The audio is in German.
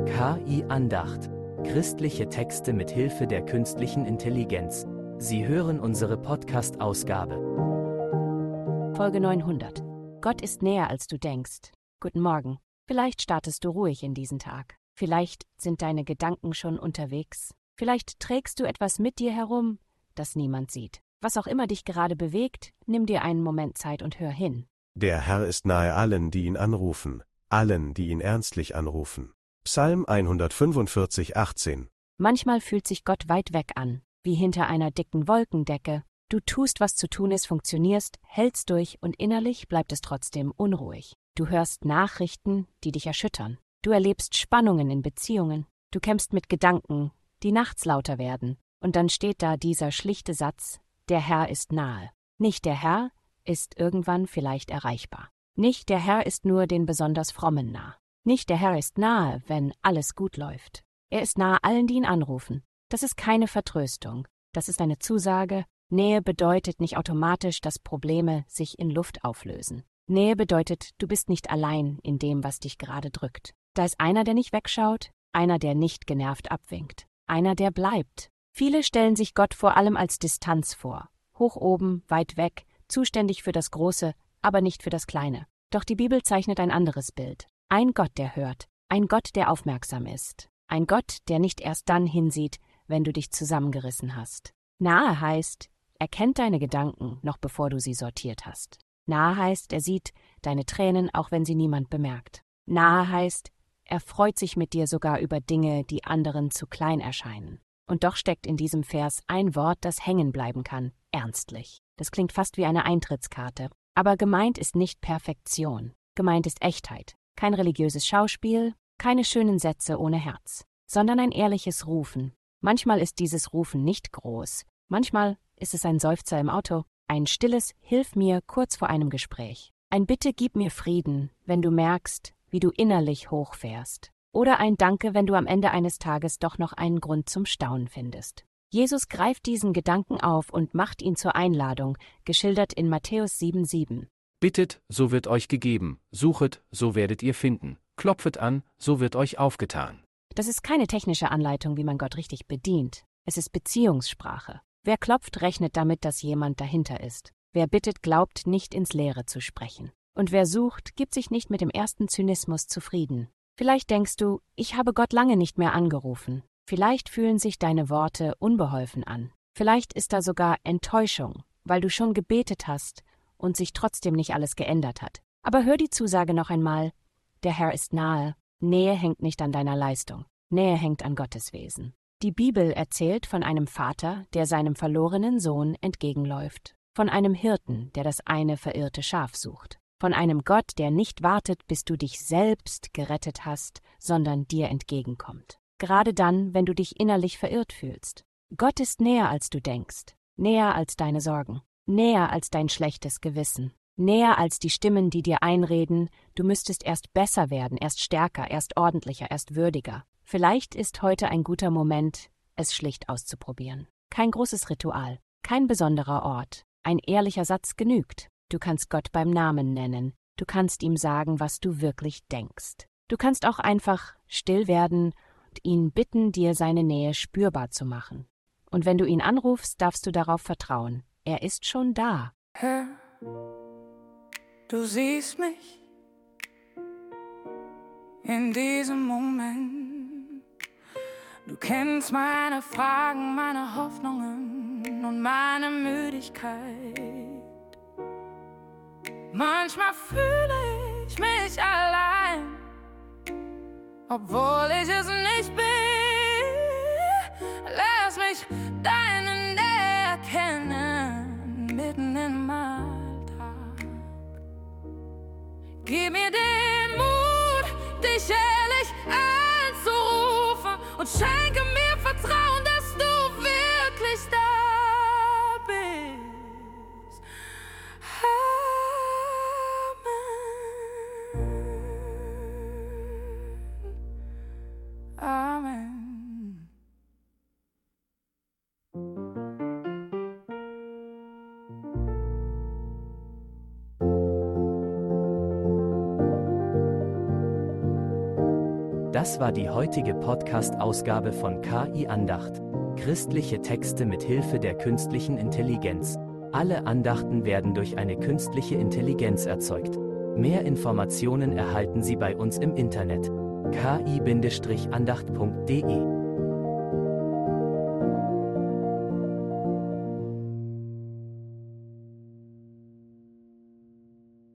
KI Andacht. Christliche Texte mit Hilfe der künstlichen Intelligenz. Sie hören unsere Podcast-Ausgabe. Folge 900. Gott ist näher, als du denkst. Guten Morgen. Vielleicht startest du ruhig in diesen Tag. Vielleicht sind deine Gedanken schon unterwegs. Vielleicht trägst du etwas mit dir herum, das niemand sieht. Was auch immer dich gerade bewegt, nimm dir einen Moment Zeit und hör hin. Der Herr ist nahe allen, die ihn anrufen, allen, die ihn ernstlich anrufen. Psalm 145, 18. Manchmal fühlt sich Gott weit weg an, wie hinter einer dicken Wolkendecke. Du tust, was zu tun ist, funktionierst, hältst durch und innerlich bleibt es trotzdem unruhig. Du hörst Nachrichten, die dich erschüttern. Du erlebst Spannungen in Beziehungen. Du kämpfst mit Gedanken, die nachts lauter werden. Und dann steht da dieser schlichte Satz: Der Herr ist nahe. Nicht der Herr ist irgendwann vielleicht erreichbar. Nicht der Herr ist nur den besonders Frommen nah. Nicht der Herr ist nahe, wenn alles gut läuft. Er ist nahe allen, die ihn anrufen. Das ist keine Vertröstung. Das ist eine Zusage. Nähe bedeutet nicht automatisch, dass Probleme sich in Luft auflösen. Nähe bedeutet, du bist nicht allein in dem, was dich gerade drückt. Da ist einer, der nicht wegschaut, einer, der nicht genervt abwinkt, einer, der bleibt. Viele stellen sich Gott vor allem als Distanz vor. Hoch oben, weit weg, zuständig für das Große, aber nicht für das Kleine. Doch die Bibel zeichnet ein anderes Bild. Ein Gott, der hört. Ein Gott, der aufmerksam ist. Ein Gott, der nicht erst dann hinsieht, wenn du dich zusammengerissen hast. Nahe heißt, er kennt deine Gedanken, noch bevor du sie sortiert hast. Nahe heißt, er sieht deine Tränen, auch wenn sie niemand bemerkt. Nahe heißt, er freut sich mit dir sogar über Dinge, die anderen zu klein erscheinen. Und doch steckt in diesem Vers ein Wort, das hängen bleiben kann: ernstlich. Das klingt fast wie eine Eintrittskarte. Aber gemeint ist nicht Perfektion. Gemeint ist Echtheit. Kein religiöses Schauspiel, keine schönen Sätze ohne Herz, sondern ein ehrliches Rufen. Manchmal ist dieses Rufen nicht groß. Manchmal ist es ein Seufzer im Auto, ein stilles Hilf mir kurz vor einem Gespräch. Ein Bitte gib mir Frieden, wenn du merkst, wie du innerlich hochfährst. Oder ein Danke, wenn du am Ende eines Tages doch noch einen Grund zum Staunen findest. Jesus greift diesen Gedanken auf und macht ihn zur Einladung, geschildert in Matthäus 7,7. Bittet, so wird euch gegeben, suchet, so werdet ihr finden, klopfet an, so wird euch aufgetan. Das ist keine technische Anleitung, wie man Gott richtig bedient. Es ist Beziehungssprache. Wer klopft, rechnet damit, dass jemand dahinter ist. Wer bittet, glaubt, nicht ins Leere zu sprechen. Und wer sucht, gibt sich nicht mit dem ersten Zynismus zufrieden. Vielleicht denkst du, ich habe Gott lange nicht mehr angerufen. Vielleicht fühlen sich deine Worte unbeholfen an. Vielleicht ist da sogar Enttäuschung, weil du schon gebetet hast und sich trotzdem nicht alles geändert hat. Aber hör die Zusage noch einmal: Der Herr ist nahe. Nähe hängt nicht an deiner Leistung. Nähe hängt an Gottes Wesen. Die Bibel erzählt von einem Vater, der seinem verlorenen Sohn entgegenläuft. Von einem Hirten, der das eine verirrte Schaf sucht. Von einem Gott, der nicht wartet, bis du dich selbst gerettet hast, sondern dir entgegenkommt. Gerade dann, wenn du dich innerlich verirrt fühlst. Gott ist näher, als du denkst. Näher als deine Sorgen. Näher als dein schlechtes Gewissen. Näher als die Stimmen, die dir einreden, du müsstest erst besser werden, erst stärker, erst ordentlicher, erst würdiger. Vielleicht ist heute ein guter Moment, es schlicht auszuprobieren. Kein großes Ritual, kein besonderer Ort. Ein ehrlicher Satz genügt. Du kannst Gott beim Namen nennen. Du kannst ihm sagen, was du wirklich denkst. Du kannst auch einfach still werden und ihn bitten, dir seine Nähe spürbar zu machen. Und wenn du ihn anrufst, darfst du darauf vertrauen. Er ist schon da. Herr, du siehst mich in diesem Moment. Du kennst meine Fragen, meine Hoffnungen und meine Müdigkeit. Manchmal fühle ich mich allein, obwohl ich es nicht bin. Lass mich deine Nähe erkennen, mitten im Alltag. Gib mir den Mut, dich ehrlich anzurufen und schenke mir Vertrauen, dass du wirklich da bist. Amen. Amen. Das war die heutige Podcast-Ausgabe von KI Andacht. Christliche Texte mit Hilfe der künstlichen Intelligenz. Alle Andachten werden durch eine künstliche Intelligenz erzeugt. Mehr Informationen erhalten Sie bei uns im Internet: ki-andacht.de